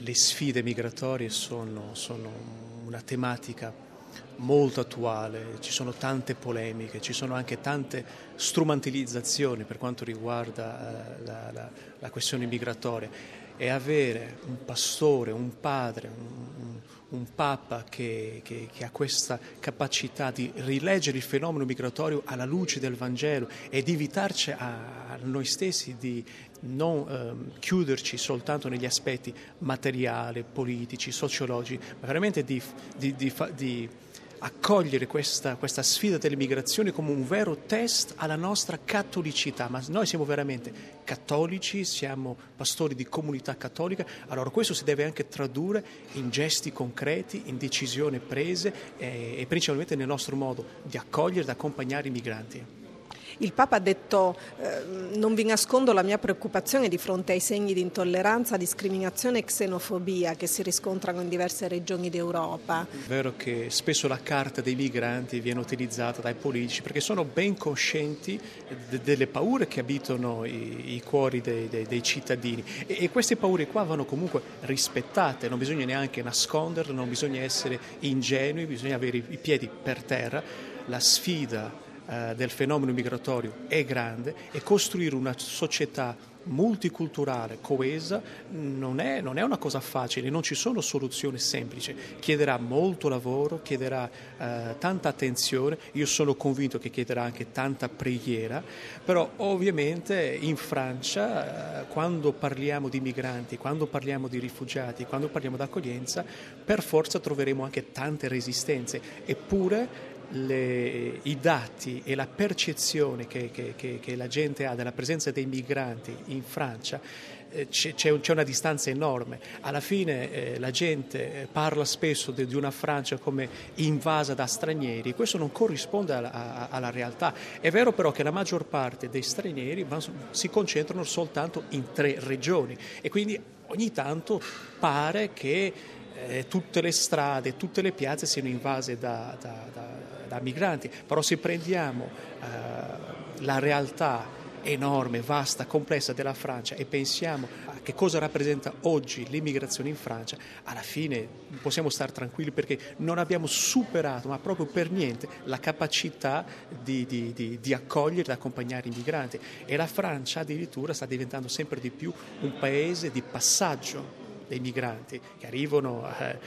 le sfide migratorie sono una tematica molto attuale, ci sono tante polemiche, ci sono anche tante strumentalizzazioni per quanto riguarda la questione migratoria, e avere un pastore, un padre, un papa che ha questa capacità di rileggere il fenomeno migratorio alla luce del Vangelo e di evitarci a noi stessi di non chiuderci soltanto negli aspetti materiali, politici, sociologici, ma veramente di accogliere questa sfida delle migrazioni come un vero test alla nostra cattolicità. Ma noi siamo veramente cattolici, siamo pastori di comunità cattolica, allora questo si deve anche tradurre in gesti concreti, in decisioni prese e principalmente nel nostro modo di accogliere ed accompagnare i migranti. Il Papa ha detto non vi nascondo la mia preoccupazione di fronte ai segni di intolleranza, discriminazione e xenofobia che si riscontrano in diverse regioni d'Europa. È vero che spesso la carta dei migranti viene utilizzata dai politici perché sono ben coscienti delle paure che abitano i cuori dei cittadini e queste paure qua vanno comunque rispettate, non bisogna neanche nasconderle, non bisogna essere ingenui, bisogna avere i piedi per terra. La sfida del fenomeno migratorio è grande e costruire una società multiculturale, coesa, non è una cosa facile, non ci sono soluzioni semplici, chiederà molto lavoro, chiederà tanta attenzione, io sono convinto che chiederà anche tanta preghiera, però ovviamente in Francia quando parliamo di migranti, quando parliamo di rifugiati, quando parliamo di accoglienza, per forza troveremo anche tante resistenze, eppure i dati e la percezione che la gente ha della presenza dei migranti in Francia c'è una distanza enorme. Alla fine la gente parla spesso di una Francia come invasa da stranieri, questo non corrisponde alla realtà. È vero però che la maggior parte dei stranieri si concentrano soltanto in 3 regioni e quindi ogni tanto pare che tutte le strade, tutte le piazze siano invase da migranti, però se prendiamo la realtà enorme, vasta, complessa della Francia e pensiamo a che cosa rappresenta oggi l'immigrazione in Francia, alla fine possiamo stare tranquilli perché non abbiamo superato, ma proprio per niente, la capacità di accogliere e accompagnare i migranti, e la Francia addirittura sta diventando sempre di più un paese di passaggio dei migranti che arrivano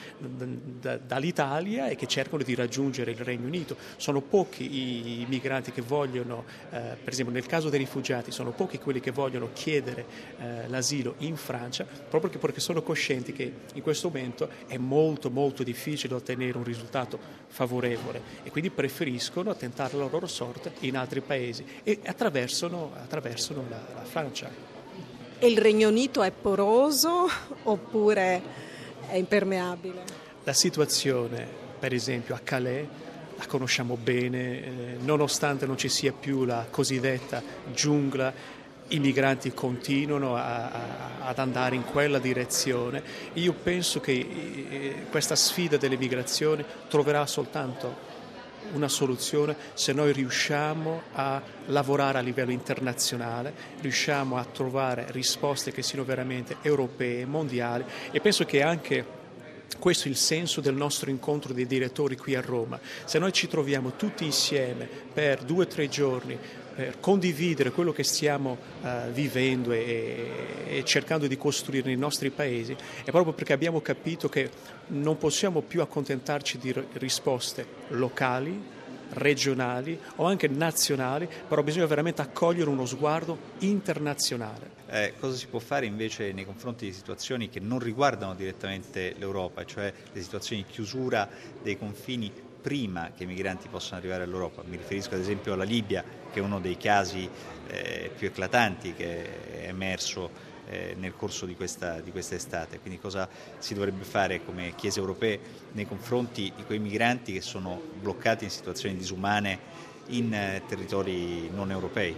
dall'Italia e che cercano di raggiungere il Regno Unito. Sono pochi i migranti che vogliono, per esempio nel caso dei rifugiati, sono pochi quelli che vogliono chiedere l'asilo in Francia, proprio perché sono coscienti che in questo momento è molto molto difficile ottenere un risultato favorevole e quindi preferiscono tentare la loro sorte in altri paesi e attraversano la Francia. E il Regno Unito è poroso oppure è impermeabile? La situazione, per esempio, a Calais la conosciamo bene, nonostante non ci sia più la cosiddetta giungla, i migranti continuano ad andare in quella direzione. Io penso che questa sfida delle migrazioni troverà soltanto una soluzione se noi riusciamo a lavorare a livello internazionale, riusciamo a trovare risposte che siano veramente europee, mondiali, e penso che anche questo è il senso del nostro incontro dei direttori qui a Roma. Se noi ci troviamo tutti insieme per 2 o 3 giorni per condividere quello che stiamo vivendo e cercando di costruire nei nostri paesi, è proprio perché abbiamo capito che non possiamo più accontentarci di risposte locali, regionali o anche nazionali, però bisogna veramente accogliere uno sguardo internazionale. Cosa si può fare invece nei confronti di situazioni che non riguardano direttamente l'Europa, cioè le situazioni di chiusura dei confini prima che i migranti possano arrivare all'Europa? Mi riferisco ad esempio alla Libia, che è uno dei casi più eclatanti che è emerso nel corso di questa estate. Quindi cosa si dovrebbe fare come Chiese europee nei confronti di quei migranti che sono bloccati in situazioni disumane in territori non europei?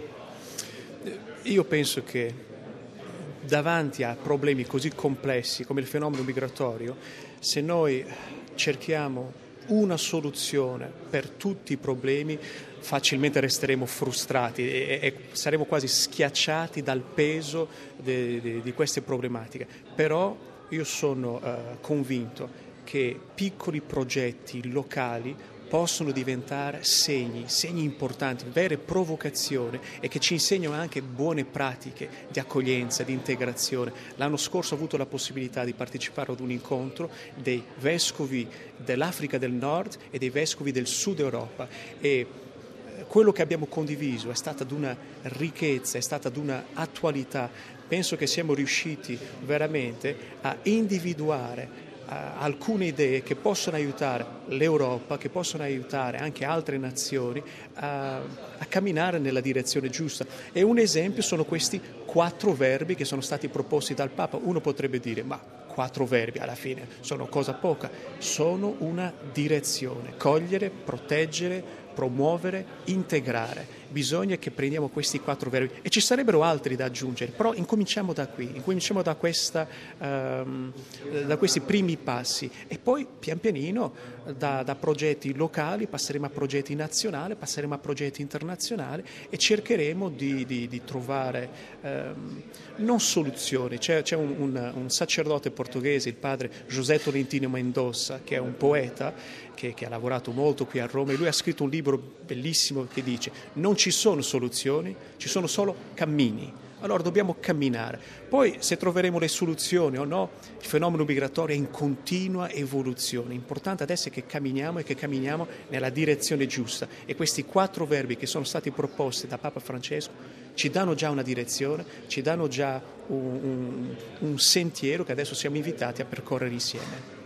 Io penso che davanti a problemi così complessi come il fenomeno migratorio, se noi cerchiamo una soluzione per tutti i problemi, facilmente resteremo frustrati e saremo quasi schiacciati dal peso di queste problematiche. Però Io sono convinto che piccoli progetti locali possono diventare segni importanti, vere provocazioni e che ci insegnano anche buone pratiche di accoglienza, di integrazione. L'anno scorso ho avuto la possibilità di partecipare ad un incontro dei vescovi dell'Africa del Nord e dei vescovi del Sud Europa e quello che abbiamo condiviso è stata di una ricchezza, è stata di una attualità. Penso che siamo riusciti veramente a individuare alcune idee che possono aiutare l'Europa, che possono aiutare anche altre nazioni a camminare nella direzione giusta. E un esempio sono questi 4 verbi che sono stati proposti dal Papa. Uno potrebbe dire, ma 4 verbi alla fine sono cosa poca, sono una direzione: cogliere, proteggere, promuovere, integrare. Bisogna che prendiamo questi 4 verbi e ci sarebbero altri da aggiungere, però incominciamo da qui, incominciamo da questi primi passi e poi pian pianino da progetti locali passeremo a progetti nazionali, passeremo a progetti internazionali e cercheremo di trovare non soluzioni. C'è un sacerdote portoghese, il padre José Tolentino Mendoza, che è un poeta che ha lavorato molto qui a Roma, e lui ha scritto un libro bellissimo che dice: non ci sono soluzioni, ci sono solo cammini. Allora dobbiamo camminare. Poi se troveremo le soluzioni o no, il fenomeno migratorio è in continua evoluzione. L'importante adesso è che camminiamo e che camminiamo nella direzione giusta. E questi 4 verbi che sono stati proposti da Papa Francesco ci danno già una direzione, ci danno già un sentiero che adesso siamo invitati a percorrere insieme.